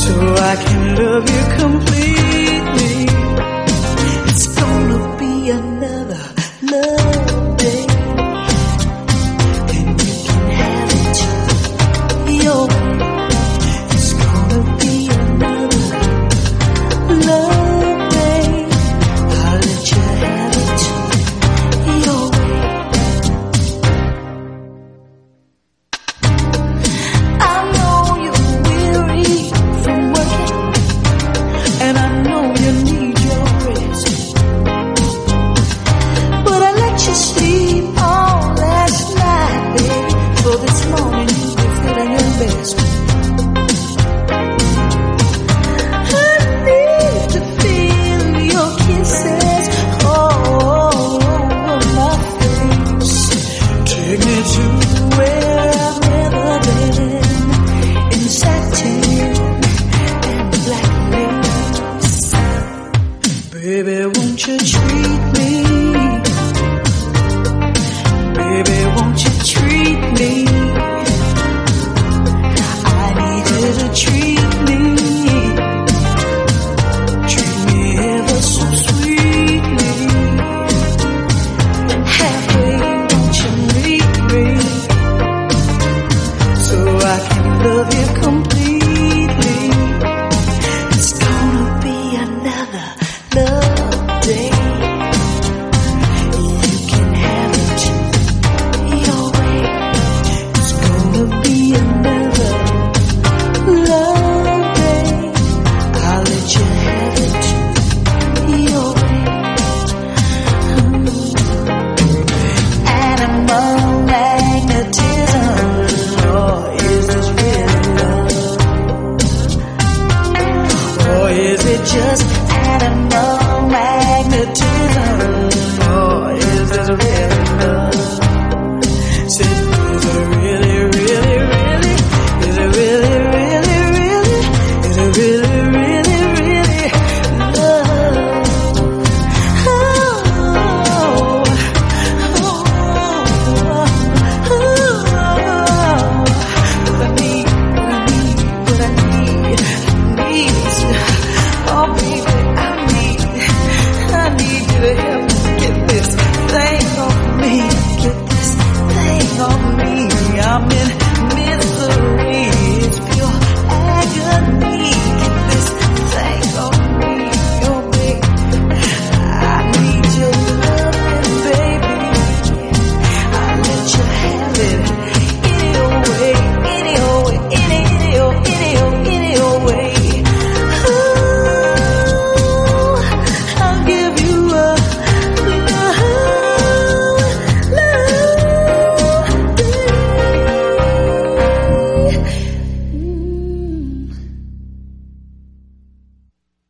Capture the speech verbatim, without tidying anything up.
so I can love you completely. It's gonna be another love day, and you can have it your way. It's gonna be another love day. I'll let you have it your way. I know you're weary from working, and I know you need your rest, but I let you sleep all last night, baby, so this morning you'll be feeling your best. I need to feel your kisses all over my face. Take me to where I've never been, in satin and black lace. Baby, won't you treat me? Baby, won't you treat me? I need you to treat me. Treat me ever so sweetly. Halfway, won't you meet me, so I can love you completely. It's gonna be another love day. You can have it your way. It's gonna be another love day. I'll let you have it your way. Animal magnetism, or is this really love? Or is it just animal